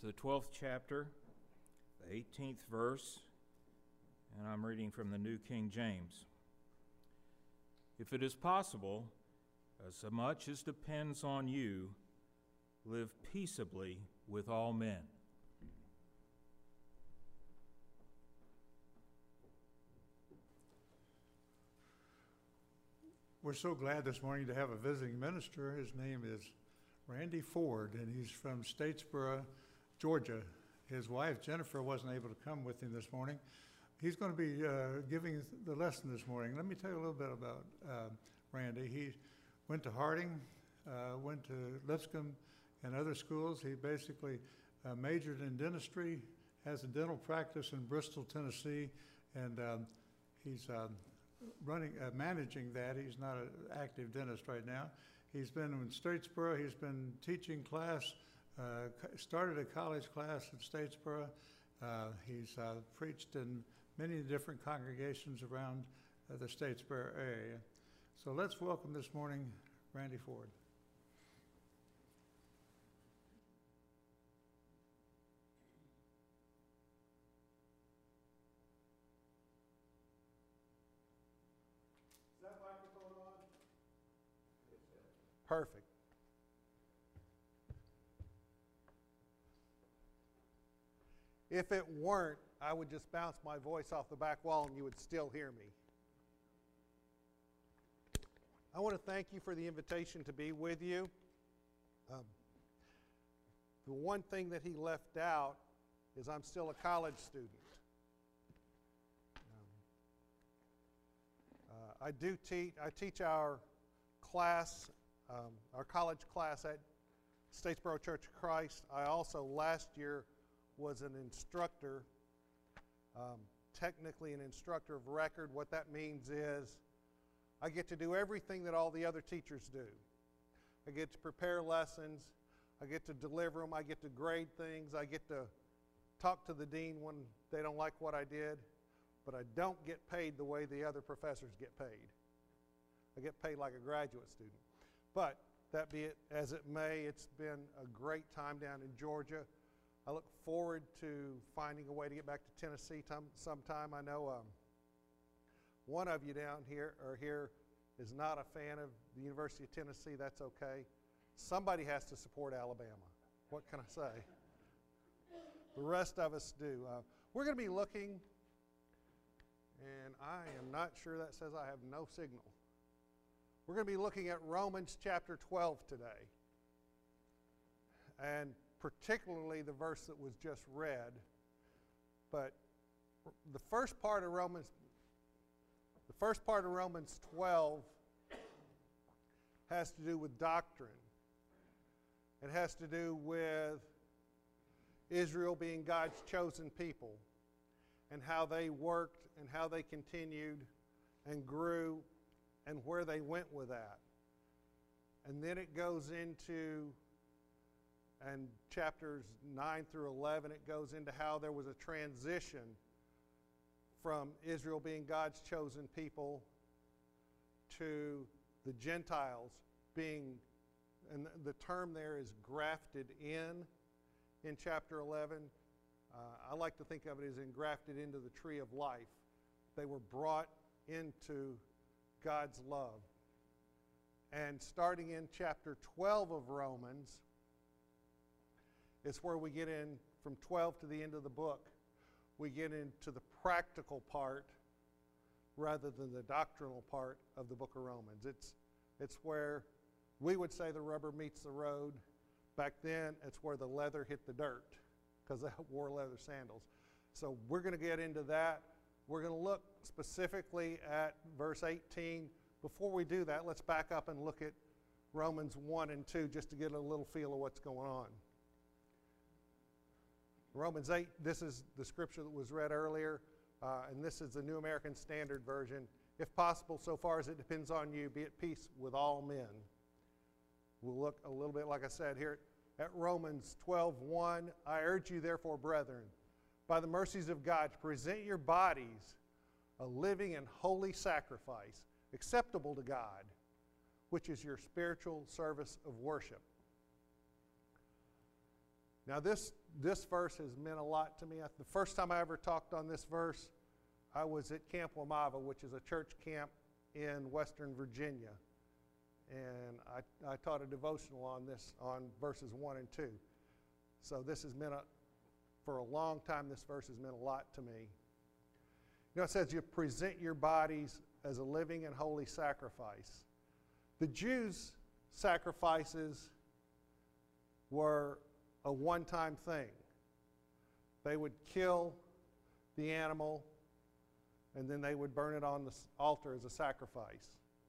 the 12th chapter, the 18th verse, and I'm reading from the New King James. If it is possible, as much as depends on you, live peaceably with all men. We're so glad this morning to have a visiting minister. His name is Randy Ford, and he's from Statesboro, Georgia. His wife, Jennifer, wasn't able to come with him this morning. He's going to be giving the lesson this morning. Let me tell you a little bit about Randy. He went to Harding, went to Lipscomb and other schools. He basically majored in dentistry, has a dental practice in Bristol, Tennessee, and he's managing that. He's not an active dentist right now. He's been in Statesboro. He's been teaching class, started a college class at Statesboro. He's preached in many different congregations around the Statesboro area. So let's welcome this morning Randy Ford. Perfect. If it weren't, I would just bounce my voice off the back wall and you would still hear me. I want to thank you for the invitation to be with you. The one thing that he left out is I'm still a college student. I teach our class, our college class at Statesboro Church of Christ. I also last year was an instructor, technically an instructor of record. What that means is I get to do everything that all the other teachers do. I get to prepare lessons, I get to deliver them, I get to grade things, I get to talk to the dean when they don't like what I did, but I don't get paid the way the other professors get paid. I get paid like a graduate student. But that be it as it may, it's been a great time down in Georgia. I look forward to finding a way to get back to Tennessee sometime. I know one of you down here is not a fan of the University of Tennessee. That's okay. Somebody has to support Alabama. What can I say? The rest of us do. We're going to be looking, and I am not sure that says I have no signal. We're going to be looking at Romans chapter 12 today, and particularly the verse that was just read. But the first part of Romans 12 has to do with doctrine. It has to do with Israel being God's chosen people and how they worked and how they continued and grew and where they went with that. And then it goes into, and chapters 9 through 11, it goes into how there was a transition from Israel being God's chosen people to the Gentiles being, and the term there is grafted in chapter 11. I like to think of it as engrafted into the tree of life. They were brought into God's love. And starting in chapter 12 of Romans is where we get in from 12 to the end of the book. We get into the practical part rather than the doctrinal part of the book of Romans. It's where we would say the rubber meets the road. Back then, it's where the leather hit the dirt because they wore leather sandals. So we're going to get into that. We're going to look specifically at verse 18. Before we do that, let's back up and look at Romans 1 and 2 just to get a little feel of what's going on. Romans 8, this is the scripture that was read earlier, and this is the New American Standard Version. If possible, so far as it depends on you, be at peace with all men. We'll look a little bit, like I said, here at Romans 12:1. I urge you, therefore, brethren, by the mercies of God, to present your bodies a living and holy sacrifice, acceptable to God, which is your spiritual service of worship. Now this verse has meant a lot to me. The first time I ever talked on this verse, I was at Camp Wamava, which is a church camp in Western Virginia. And I taught a devotional on this, on verses 1 and 2. So this has meant, for a long time, this verse has meant a lot to me. You know, it says you present your bodies as a living and holy sacrifice. The Jews' sacrifices were a one-time thing. They would kill the animal, and then they would burn it on the altar as a sacrifice.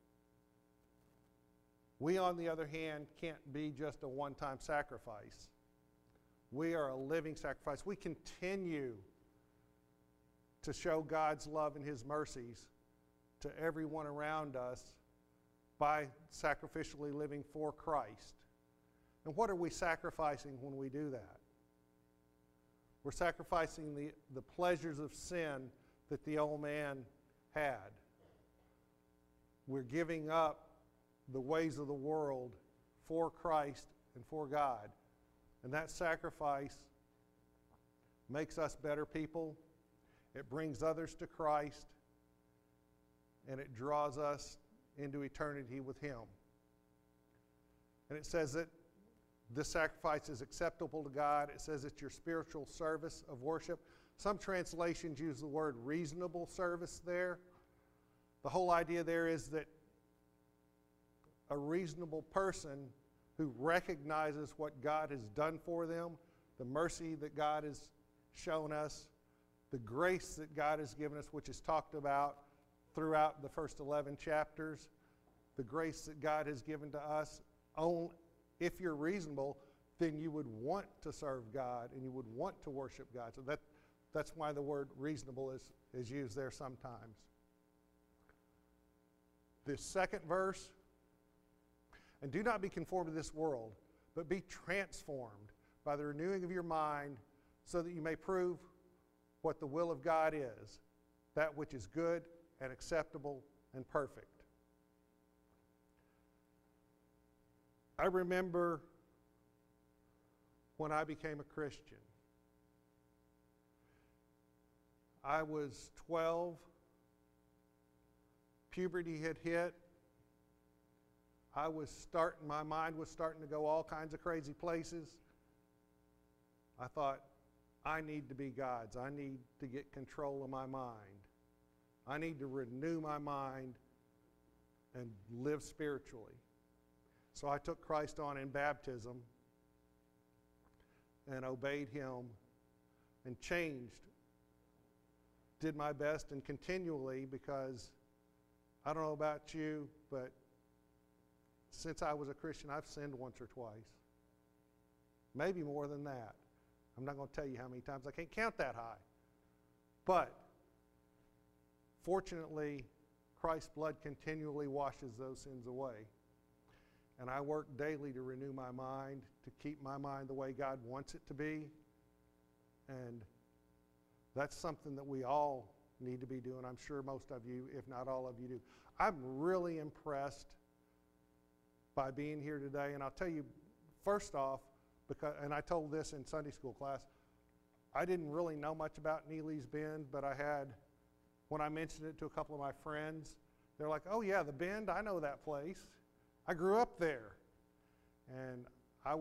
We, on the other hand, can't be just a one-time sacrifice. We are a living sacrifice. We continue to show God's love and His mercies to everyone around us by sacrificially living for Christ. And what are we sacrificing when we do that? We're sacrificing the pleasures of sin that the old man had. We're giving up the ways of the world for Christ and for God. And that sacrifice makes us better people. It brings others to Christ. And it draws us into eternity with Him. And it says that this sacrifice is acceptable to God. It says it's your spiritual service of worship. Some translations use the word reasonable service there. The whole idea there is that a reasonable person who recognizes what God has done for them, the mercy that God has shown us, the grace that God has given us, which is talked about throughout the first 11 chapters, the grace that God has given to us. If you're reasonable, then you would want to serve God and you would want to worship God. So that's why the word reasonable is used there sometimes. This second verse, and do not be conformed to this world, but be transformed by the renewing of your mind, so that you may prove what the will of God is, that which is good and acceptable and perfect. I remember when I became a Christian. I was 12. Puberty had hit. My mind was starting to go all kinds of crazy places. I thought, I need to be God's. I need to get control of my mind. I need to renew my mind and live spiritually. So I took Christ on in baptism and obeyed Him and changed. Did my best and continually, because I don't know about you, but since I was a Christian, I've sinned once or twice. Maybe more than that. I'm not going to tell you how many times. I can't count that high. But fortunately, Christ's blood continually washes those sins away. And I work daily to renew my mind, to keep my mind the way God wants it to be. And that's something that we all need to be doing. I'm sure most of you, if not all of you, do. I'm really impressed by being here today. And I'll tell you, first off, and I told this in Sunday school class, I didn't really know much about Neely's Bend, but when I mentioned it to a couple of my friends, they're like, oh yeah, the Bend, I know that place. I grew up there. And I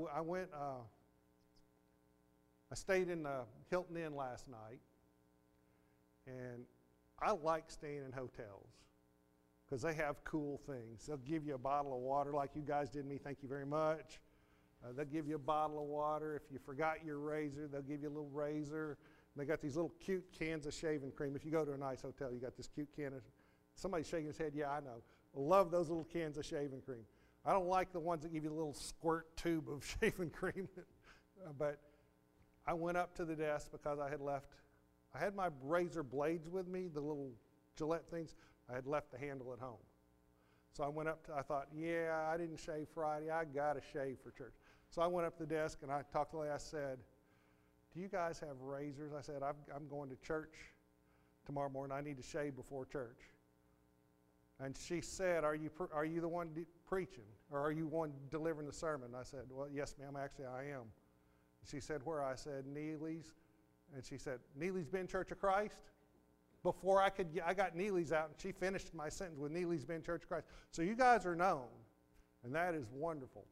stayed in the Hilton Inn last night, and I like staying in hotels because they have cool things. They'll give you a bottle of water like you guys did me, thank you very much. They'll give you a bottle of water. If you forgot your razor, they'll give you a little razor. They got these little cute cans of shaving cream. If you go to a nice hotel, you got this cute can of, somebody's shaking his head, yeah, I know. I love those little cans of shaving cream. I don't like the ones that give you a little squirt tube of shaving cream. But I went up to the desk because I had my razor blades with me, the little Gillette things. I had left the handle at home. So I went up I thought, yeah, I didn't shave Friday. I got to shave for church. So I went up to the desk and I talked to the lady. I said, do you guys have razors? I said, I'm going to church tomorrow morning. I need to shave before church. And she said, are you the one preaching? Or are you one delivering the sermon? And I said, well, yes, ma'am, actually I am. She said, where? I said, Neely's. And she said, Neely's Bend Church of Christ? Before I got Neely's out, and she finished my sentence with Neely's Bend Church of Christ. So you guys are known, and that is wonderful.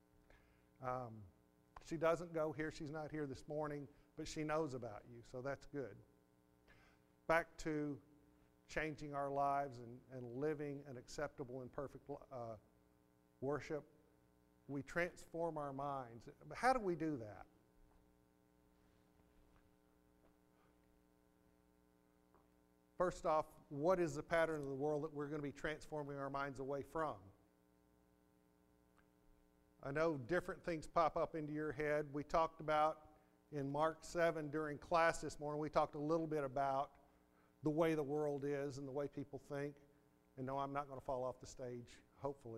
She doesn't go here. She's not here this morning, but she knows about you, so that's good. Back to changing our lives and living an acceptable and perfect worship. We transform our minds. But how do we do that? First off, what is the pattern of the world that we're going to be transforming our minds away from? I know different things pop up into your head. We talked about in Mark 7 during class this morning, we talked a little bit about the way the world is and the way people think. And no, I'm not going to fall off the stage, hopefully.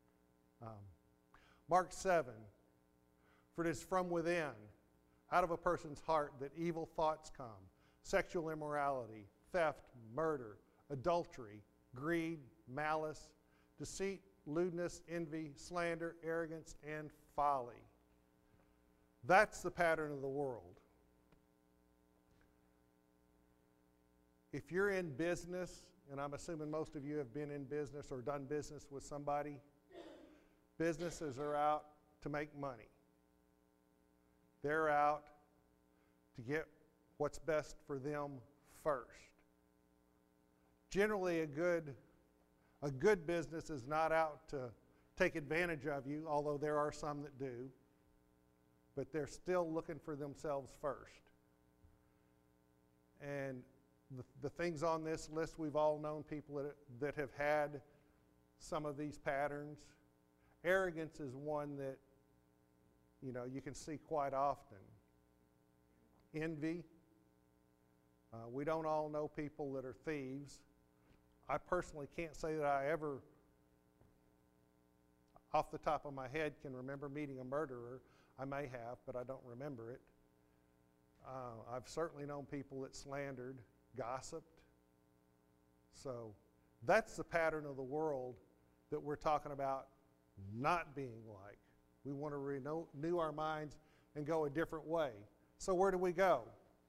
Mark 7, for it is from within, out of a person's heart, that evil thoughts come, sexual immorality, theft, murder, adultery, greed, malice, deceit, lewdness, envy, slander, arrogance, and folly. That's the pattern of the world. If you're in business, and I'm assuming most of you have been in business or done business with somebody, businesses are out to make money. They're out to get what's best for them first. Generally, a good business is not out to take advantage of you, although there are some that do, but they're still looking for themselves first. And the things on this list, we've all known people that have had some of these patterns. Arrogance is one that, you can see quite often. Envy. We don't all know people that are thieves. I personally can't say that I ever, off the top of my head, can remember meeting a murderer. I may have, but I don't remember it. I've certainly known people that slandered, gossiped. So that's the pattern of the world that we're talking about not being like. We want to renew our minds and go a different way. So where do we go?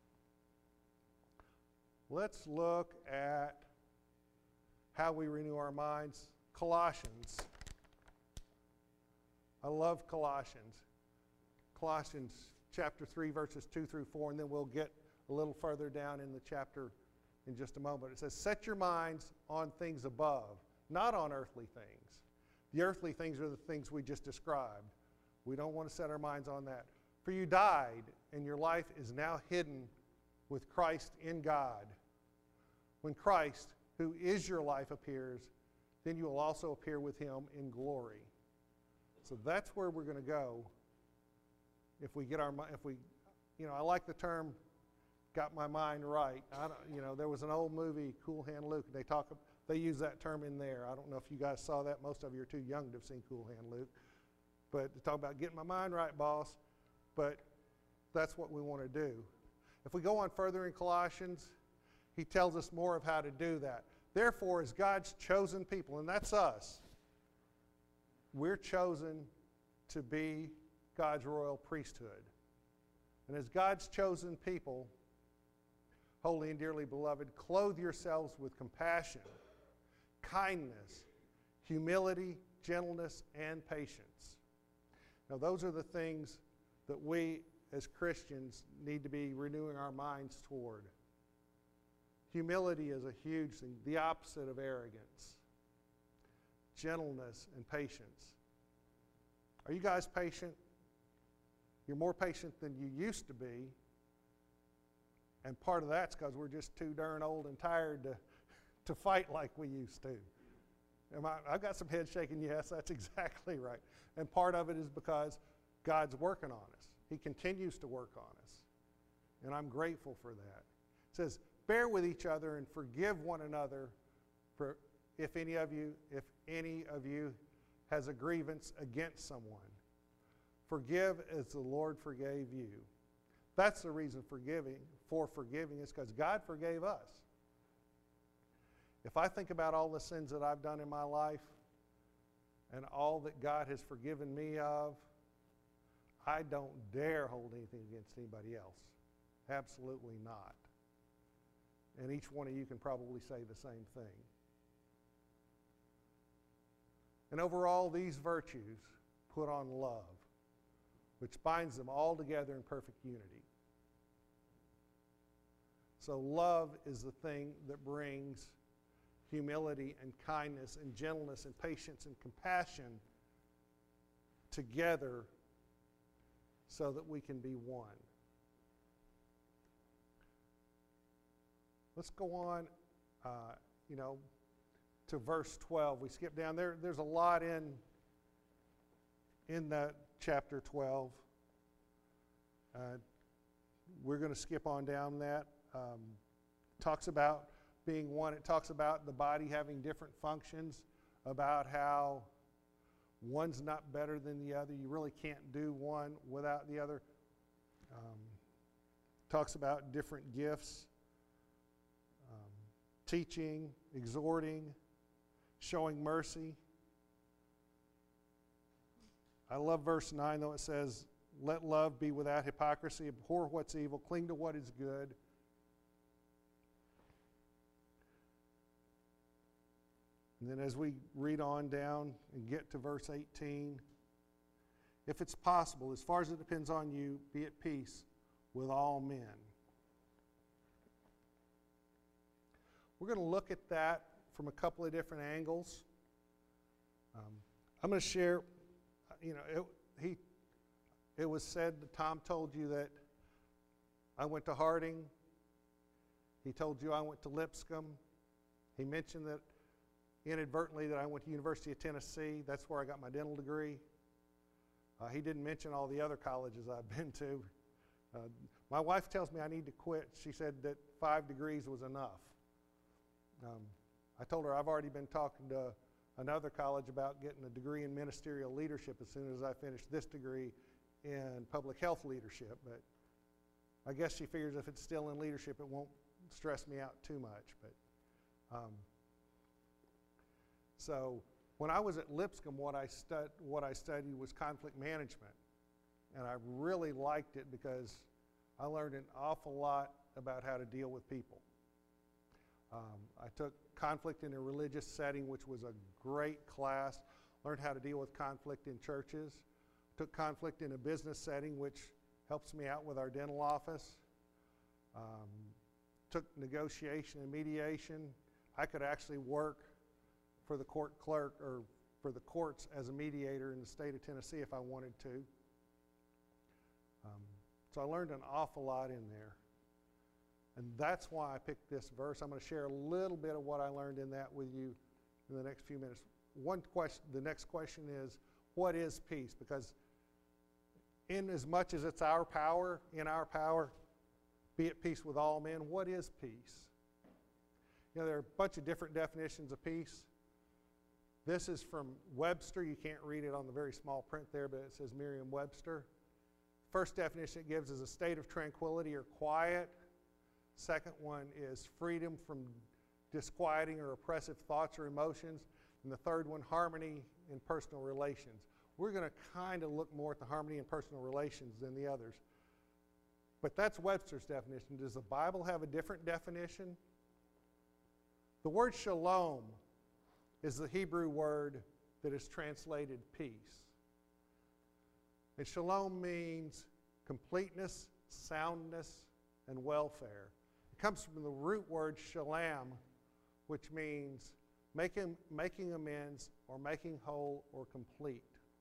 Let's look at how we renew our minds. Colossians. I love Colossians. Colossians chapter 3, verses 2 through 4, and then we'll get a little further down in the chapter in just a moment. It says, set your minds on things above, not on earthly things. The earthly things are the things we just described. We don't want to set our minds on that. For you died, and your life is now hidden with Christ in God. When Christ, who is your life, appears, then you will also appear with him in glory. So that's where we're going to go if we get our mind, I like the term, got my mind right. There was an old movie, Cool Hand Luke, they use that term in there. I don't know if you guys saw that. Most of you are too young to have seen Cool Hand Luke. But to talk about getting my mind right, boss. But that's what we want to do. If we go on further in Colossians, he tells us more of how to do that. Therefore, as God's chosen people, and that's us, we're chosen to be God's royal priesthood. And as God's chosen people, holy and dearly beloved, clothe yourselves with compassion, kindness, humility, gentleness, and patience. Now, those are the things that we as Christians need to be renewing our minds toward. Humility is a huge thing, the opposite of arrogance. Gentleness and patience. Are you guys patient? You're more patient than you used to be. And part of that's because we're just too darn old and tired to fight like we used to. I've got some head shaking, yes, that's exactly right. And part of it is because God's working on us. He continues to work on us. And I'm grateful for that. It says, bear with each other and forgive one another for if any of you has a grievance against someone. Forgive as the Lord forgave you. That's the reason for forgiving is because God forgave us. If I think about all the sins that I've done in my life and all that God has forgiven me of, I don't dare hold anything against anybody else. Absolutely not. And each one of you can probably say the same thing. And overall, these virtues put on love, which binds them all together in perfect unity. So love is the thing that brings humility and kindness and gentleness and patience and compassion together so that we can be one. Let's go on, to verse 12. We skip down there. There's a lot in that chapter 12. We're going to skip on down that. Talks about being one. It talks about the body having different functions, about how one's not better than the other. You really can't do one without the other. Talks about different gifts, teaching, exhorting, showing mercy. I love verse 9, though. It says, let love be without hypocrisy, abhor what's evil, cling to what is good. And then as we read on down and get to verse 18, if it's possible, as far as it depends on you, be at peace with all men. We're going to look at that from a couple of different angles. I'm going to share, it was said that Tom told you that I went to Harding. He told you I went to Lipscomb. He mentioned that inadvertently that I went to University of Tennessee. That's where I got my dental degree. He didn't mention all the other colleges I've been to. My wife tells me I need to quit. She said that 5 degrees was enough. I told her I've already been talking to another college about getting a degree in ministerial leadership as soon as I finish this degree in public health leadership. But I guess she figures if it's still in leadership, it won't stress me out too much. But so when I was at Lipscomb, what I studied was conflict management. And I really liked it because I learned an awful lot about how to deal with people. I took conflict in a religious setting, which was a great class. Learned how to deal with conflict in churches. Took conflict in a business setting, which helps me out with our dental office. Took negotiation and mediation. I could actually work for the court clerk or for the courts as a mediator in the state of Tennessee if I wanted to. So I learned an awful lot in there. And that's why I picked this verse. I'm going to share a little bit of what I learned in that with you in the next few minutes. The next question is, what is peace? Because in as much as it's in our power, be at peace with all men, what is peace? There are a bunch of different definitions of peace. This is from Webster. You can't read it on the very small print there, but it says Merriam-Webster. First definition it gives is a state of tranquility or quiet. Second one is freedom from disquieting or oppressive thoughts or emotions. And the third one, harmony in personal relations. We're going to kind of look more at the harmony in personal relations than the others. But that's Webster's definition. Does the Bible have a different definition? The word shalom is the Hebrew word that is translated peace. And shalom means completeness, soundness, and welfare. It comes from the root word shalom, which means making amends or making whole or complete.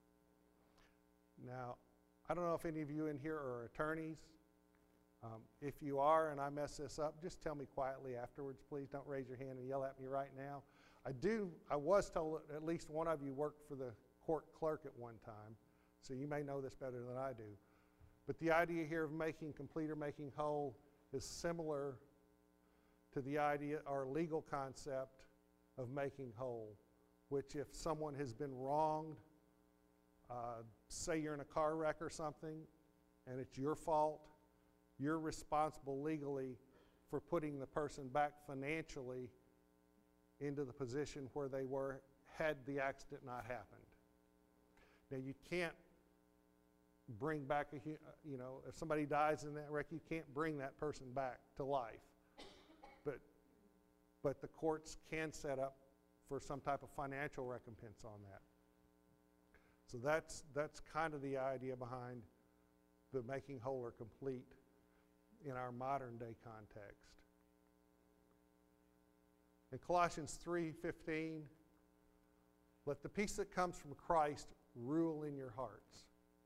Now, I don't know if any of you in here are attorneys. If you are and I mess this up, just tell me quietly afterwards, please. Don't raise your hand and yell at me right now. I was told that at least one of you worked for the court clerk at one time, so you may know this better than I do. But the idea here of making complete or making whole is similar to the idea or legal concept of making whole, which if someone has been wronged, say you're in a car wreck or something, and it's your fault, you're responsible legally for putting the person back financially into the position where they were had the accident not happened. Now you can't bring back if somebody dies in that wreck, you can't bring that person back to life. But the courts can set up for some type of financial recompense on that. So that's kind of the idea behind the making whole or complete in our modern day context. In Colossians 3:15, let the peace that comes from Christ rule in your hearts.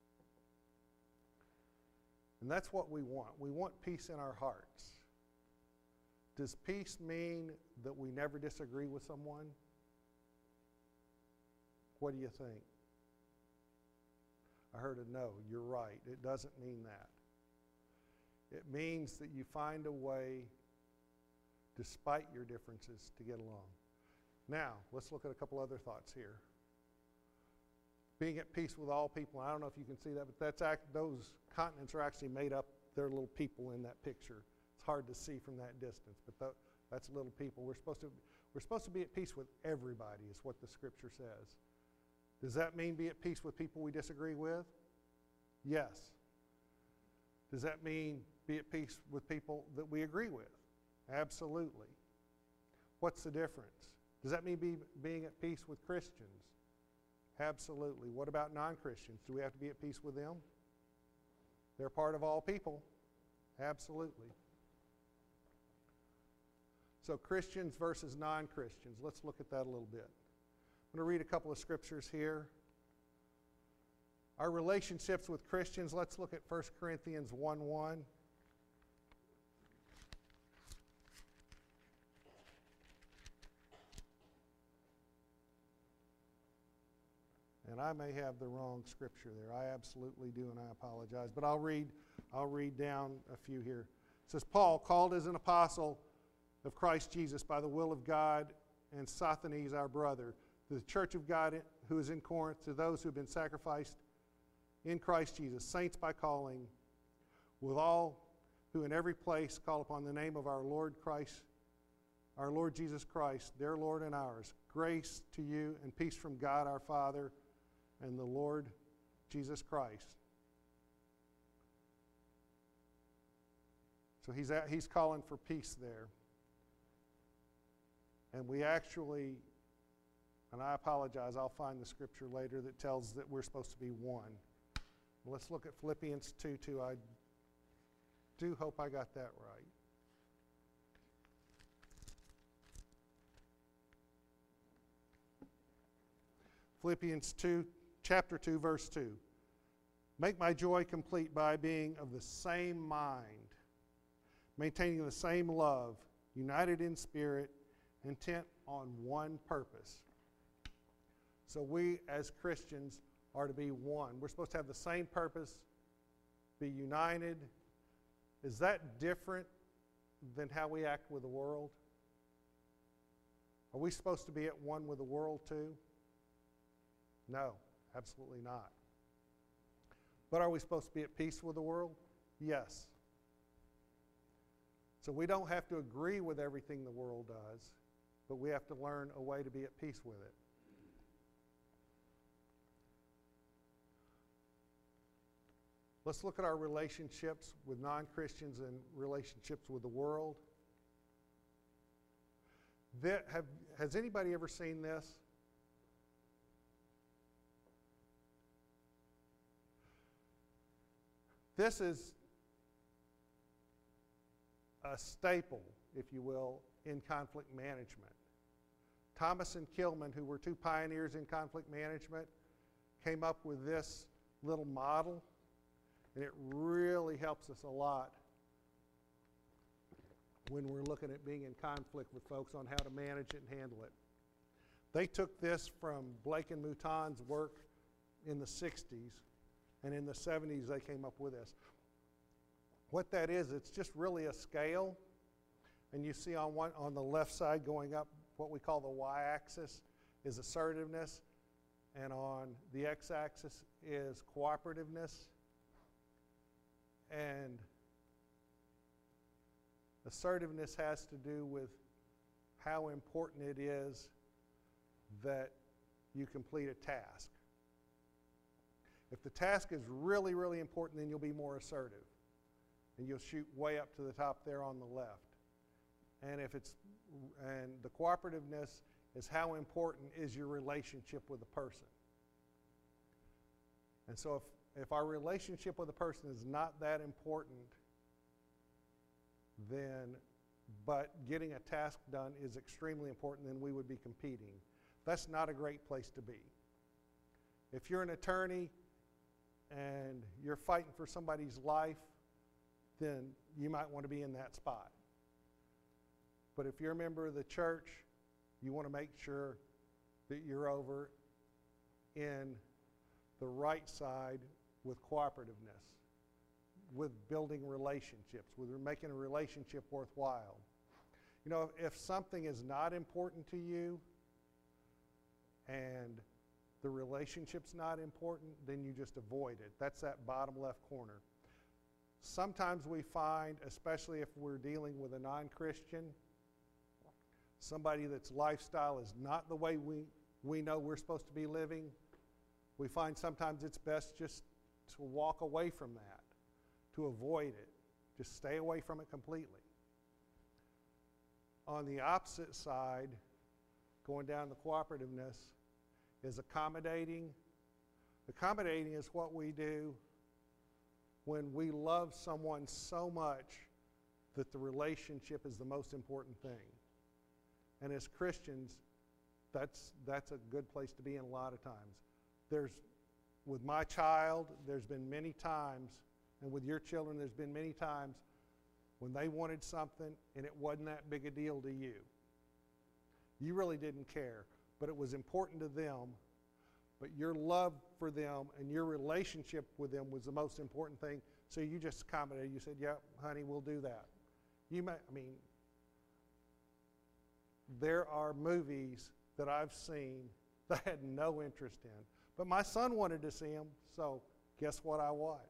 And that's what we want. We want peace in our hearts. Does peace mean that we never disagree with someone? What do you think? I heard a no. You're right. It doesn't mean that. It means that you find a way, despite your differences, to get along. Now, let's look at a couple other thoughts here. Being at peace with all people. I don't know if you can see that, but those continents are actually made up. They're little people in that picture. It's hard to see from that distance, but that's little people. We're supposed to be at peace with everybody, is what the Scripture says. Does that mean be at peace with people we disagree with? Yes. Does that mean be at peace with people that we agree with? Absolutely. What's the difference? Does that mean being at peace with Christians? Absolutely. What about non-Christians? Do we have to be at peace with them? They're part of all people. Absolutely. So Christians versus non-Christians. Let's look at that a little bit. I'm going to read a couple of scriptures here. Our relationships with Christians, let's look at 1 Corinthians 1:1. And I may have the wrong scripture there. I absolutely do, and I apologize. But I'll read down a few here. It says, Paul, called as an apostle of Christ Jesus by the will of God, and Sosthenes our brother, to the church of God who is in Corinth, to those who have been sacrificed in Christ Jesus, saints by calling, with all who in every place call upon the name of our Lord Jesus Christ, their Lord and ours. Grace to you and peace from God our Father and the Lord Jesus Christ. So he's calling for peace there. And we actually, and I apologize, I'll find the scripture later that tells that we're supposed to be one. Let's look at Philippians 2:2. I do hope I got that right. Philippians 2, chapter 2, verse 2. Make my joy complete by being of the same mind, maintaining the same love, united in spirit, intent on one purpose. So we as Christians are to be one. We're supposed to have the same purpose, be united. Is that different than how we act with the world? Are we supposed to be at one with the world too? No, absolutely not. But are we supposed to be at peace with the world? Yes. So we don't have to agree with everything the world does, but we have to learn a way to be at peace with it. Let's look at our relationships with non-Christians and relationships with the world. Has anybody ever seen this? This is a staple, if you will, in conflict management. Thomas and Kilman, who were two pioneers in conflict management, came up with this little model, and it really helps us a lot when we're looking at being in conflict with folks on how to manage it and handle it. They took this from Blake and Mouton's work in the 60s, and in the 70s they came up with this. What that is, it's just really a scale, and you see on the left side going up, what we call the y-axis is assertiveness, and on the x-axis is cooperativeness. And assertiveness has to do with how important it is that you complete a task. If the task is really, really important, then you'll be more assertive. And you'll shoot way up to the top there on the left. And the cooperativeness is how important is your relationship with the person. And so if our relationship with the person is not that important, but getting a task done is extremely important, then we would be competing. That's not a great place to be. If you're an attorney and you're fighting for somebody's life, then you might want to be in that spot. But if you're a member of the church, you want to make sure that you're over in the right side with cooperativeness, with building relationships, with making a relationship worthwhile. You know, if something is not important to you and the relationship's not important, then you just avoid it. That's that bottom left corner. Sometimes we find, especially if we're dealing with a non-Christian, somebody that's lifestyle is not the way we know we're supposed to be living, we find sometimes it's best just to walk away from that, to avoid it. Just stay away from it completely. On the opposite side, going down to cooperativeness, is accommodating. Accommodating is what we do when we love someone so much that the relationship is the most important thing. And as Christians, that's a good place to be in a lot of times. With my child, there's been many times, and with your children, there's been many times when they wanted something and it wasn't that big a deal to you. You really didn't care, but it was important to them. But your love for them and your relationship with them was the most important thing, so you just accommodated. You said, yeah, honey, we'll do that. There are movies that I've seen that I had no interest in, but my son wanted to see them, so guess what I watched?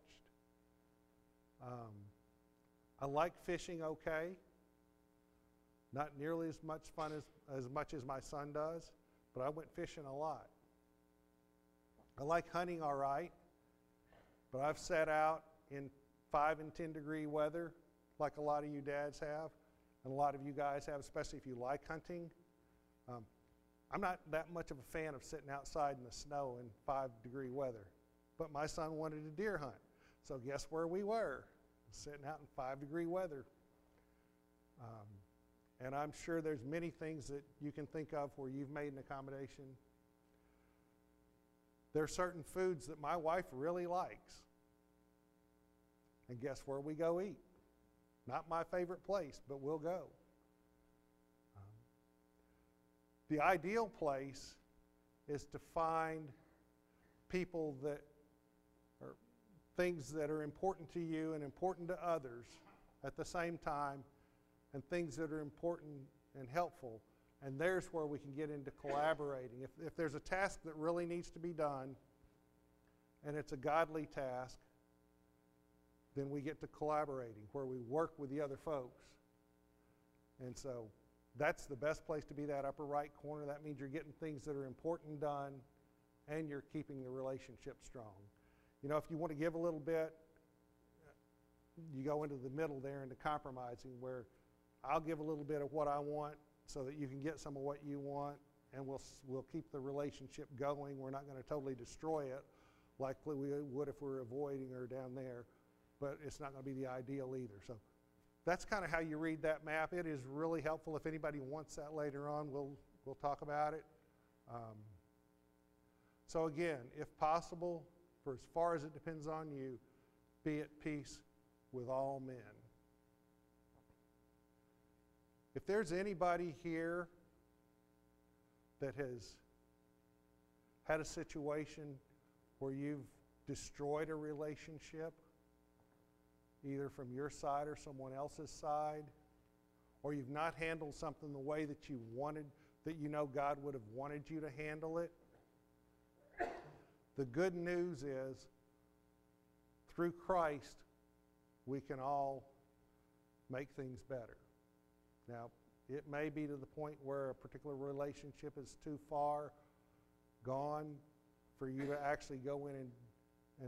I like fishing okay. Not nearly as much fun as much as my son does, but I went fishing a lot. I like hunting all right, but I've sat out in 5 and 10 degree weather like a lot of you dads have, and a lot of you guys have, especially if you like hunting. I'm not that much of a fan of sitting outside in the snow in 5 degree weather, but my son wanted a deer hunt. So guess where we were? Sitting out in 5 degree weather. And I'm sure there's many things that you can think of where you've made an accommodation. There are certain foods that my wife really likes. And guess where we go eat? Not my favorite place, but we'll go. The ideal place is to find people that are things that are important to you and important to others at the same time, and things that are important and helpful. And there's where we can get into collaborating. If there's a task that really needs to be done, and it's a godly task, then we get to collaborating, where we work with the other folks. And so that's the best place to be, that upper right corner. That means you're getting things that are important done, and you're keeping the relationship strong. You know, if you want to give a little bit, you go into the middle there into compromising, where I'll give a little bit of what I want so that you can get some of what you want, and we'll keep the relationship going. We're not going to totally destroy it like we would if we were avoiding her down there, but it's not going to be the ideal either. So that's kind of how you read that map. It is really helpful. If anybody wants that later on, we'll talk about it. So again, if possible, for as far as it depends on you, be at peace with all men. If there's anybody here that has had a situation where you've destroyed a relationship, either from your side or someone else's side, or you've not handled something the way that you wanted, that you know God would have wanted you to handle it, the good news is, through Christ, we can all make things better. Now, it may be to the point where a particular relationship is too far gone for you to actually go in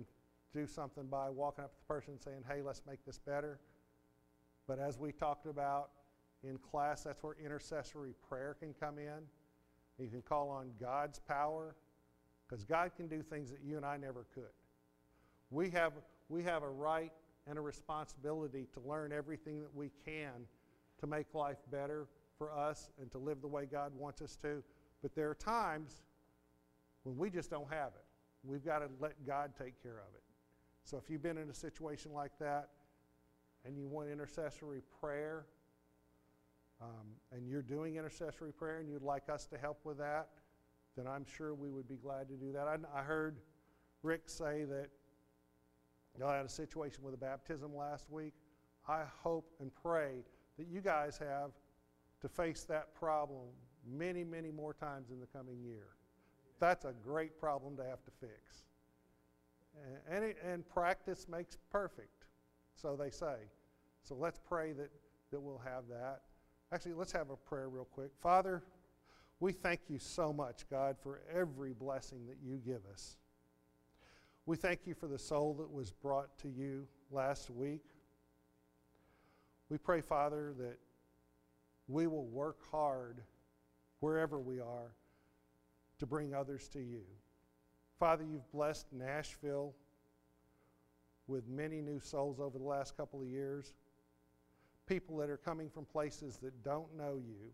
do something by walking up to the person and saying, hey, let's make this better. But as we talked about in class, that's where intercessory prayer can come in. You can call on God's power, because God can do things that you and I never could. We have a right and a responsibility to learn everything that we can to make life better for us and to live the way God wants us to. But there are times when we just don't have it. We've got to let God take care of it. So if you've been in a situation like that and you want intercessory prayer, and you're doing intercessory prayer and you'd like us to help with that, then I'm sure we would be glad to do that. I heard Rick say that y'all had a situation with a baptism last week. I hope and pray that you guys have to face that problem many, many more times in the coming year. That's a great problem to have to fix. And practice makes perfect, so they say. So let's pray that we'll have that. Actually, let's have a prayer real quick. Father, we thank you so much, God, for every blessing that you give us. We thank you for the soul that was brought to you last week. We pray, Father, that we will work hard wherever we are to bring others to you. Father, you've blessed Nashville with many new souls over the last couple of years. People that are coming from places that don't know you.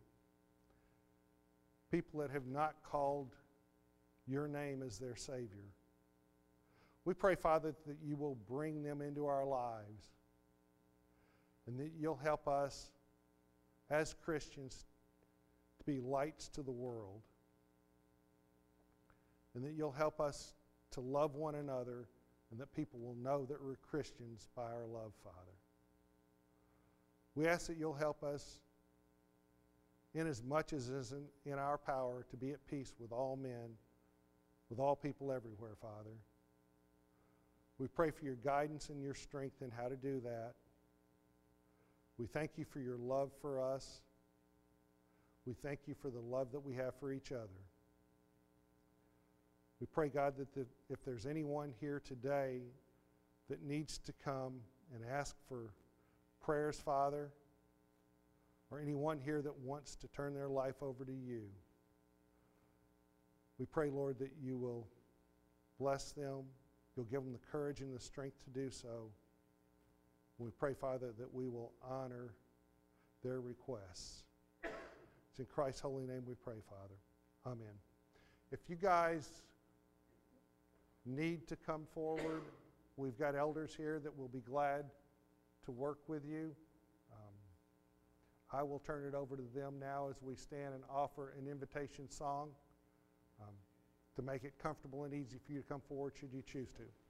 People that have not called your name as their Savior. We pray, Father, that you will bring them into our lives and that you'll help us as Christians to be lights to the world, and that you'll help us to love one another and that people will know that we're Christians by our love, Father. We ask that you'll help us, in as much as is in our power, to be at peace with all men, with all people everywhere, Father. We pray for your guidance and your strength in how to do that. We thank you for your love for us. We thank you for the love that we have for each other. We pray, God, that if there's anyone here today that needs to come and ask for prayers, Father, or anyone here that wants to turn their life over to you, we pray, Lord, that you will bless them. You'll give them the courage and the strength to do so. We pray, Father, that we will honor their requests. It's in Christ's holy name we pray, Father. Amen. If you guys need to come forward, we've got elders here that will be glad to work with you. I will turn it over to them now as we stand and offer an invitation song to make it comfortable and easy for you to come forward should you choose to.